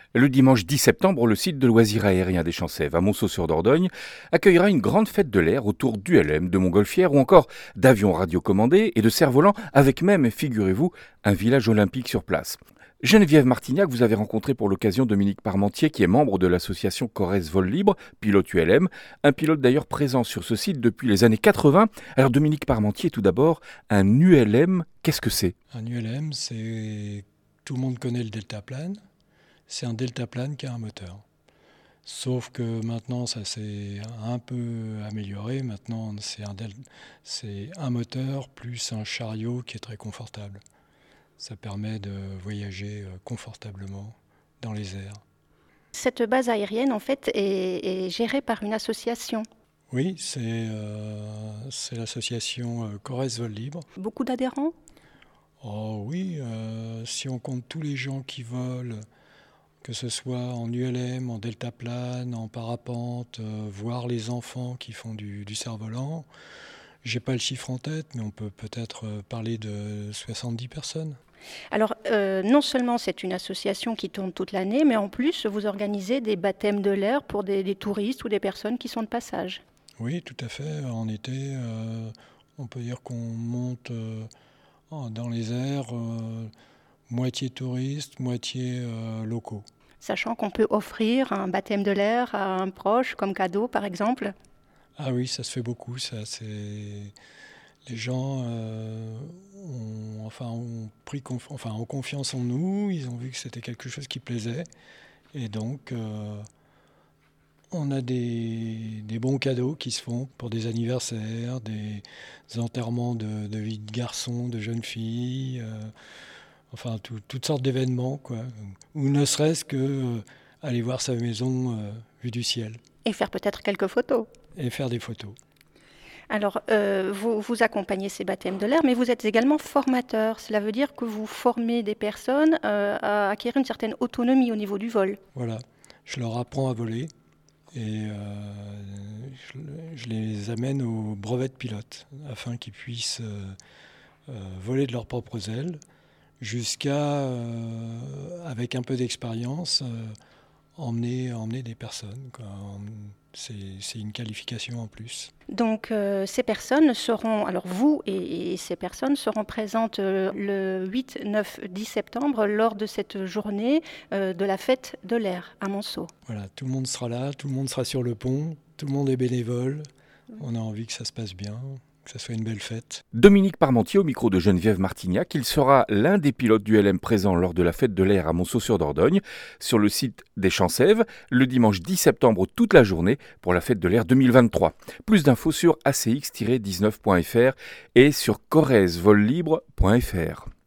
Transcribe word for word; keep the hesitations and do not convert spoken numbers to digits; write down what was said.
Le dimanche dix septembre, le site de loisirs aériens des Champs-Sèvres à Monceau-sur-Dordogne accueillera une grande fête de l'air autour d'U L M, de montgolfières ou encore d'avions radiocommandés et de cerfs-volants, avec même, figurez-vous, un village olympique sur place. Geneviève Martignac, vous avez rencontré pour l'occasion Dominique Parmentier, qui est membre de l'association Corrèze Vol Libre, pilote U L M, un pilote d'ailleurs présent sur ce site depuis les années quatre-vingts. Alors Dominique Parmentier, tout d'abord, un U L M, qu'est-ce que c'est ? Un U L M, c'est... Tout le monde connaît le deltaplane. C'est un deltaplane qui a un moteur. Sauf que maintenant, ça s'est un peu amélioré. Maintenant, c'est un, del... c'est un moteur plus un chariot qui est très confortable. Ça permet de voyager confortablement dans les airs. Cette base aérienne, en fait, est, est gérée par une association. Oui, c'est, euh, c'est l'association euh, Corrèze Vol Libre. Beaucoup d'adhérents ? Oh oui, euh, si on compte tous les gens qui volent, que ce soit en U L M, en deltaplane, en parapente, euh, voire les enfants qui font du, du cerf-volant, j'ai pas le chiffre en tête, mais on peut peut-être parler de soixante-dix personnes. Alors, euh, non seulement c'est une association qui tourne toute l'année, mais en plus, vous organisez des baptêmes de l'air pour des, des touristes ou des personnes qui sont de passage. Oui, tout à fait. En été, euh, on peut dire qu'on monte euh, dans les airs, euh, moitié touristes, moitié euh, locaux. Sachant qu'on peut offrir un baptême de l'air à un proche comme cadeau, par exemple. Ah oui, ça se fait beaucoup. Ça, c'est... Les gens euh, ont, enfin, ont, pris conf... enfin, ont confiance en nous, ils ont vu que c'était quelque chose qui plaisait. Et donc, euh, on a des, des bons cadeaux qui se font pour des anniversaires, des enterrements de, de vie de garçons, de jeunes filles, euh, enfin tout, toutes sortes d'événements, quoi. Ou ne serait-ce que euh, aller voir sa maison euh, vue du ciel. Et faire peut-être quelques photos. Et faire des photos. Alors, euh, vous, vous accompagnez ces baptêmes de l'air, mais vous êtes également formateur. Cela veut dire que vous formez des personnes euh, à acquérir une certaine autonomie au niveau du vol. Voilà, je leur apprends à voler et euh, je, je les amène au brevet de pilote afin qu'ils puissent euh, euh, voler de leurs propres ailes jusqu'à, euh, avec un peu d'expérience, euh, emmener, emmener des personnes, quoi. C'est, c'est une qualification en plus. Donc euh, ces personnes seront, alors vous et, et ces personnes seront présentes euh, le huit, neuf, dix septembre lors de cette journée euh, de la fête de l'air à Monceau. Voilà, tout le monde sera là, tout le monde sera sur le pont, tout le monde est bénévole. On a envie que ça se passe bien, que ça soit une belle fête. Dominique Parmentier au micro de Geneviève Martignac. Il sera l'un des pilotes du U L M présents lors de la fête de l'air à Monceau-sur-Dordogne, sur le site des Champs-Sèvres, le dimanche dix septembre toute la journée pour la fête de l'air deux mille vingt-trois. Plus d'infos sur a c x tiret dix-neuf point f r et sur corrèze vol libre point f r.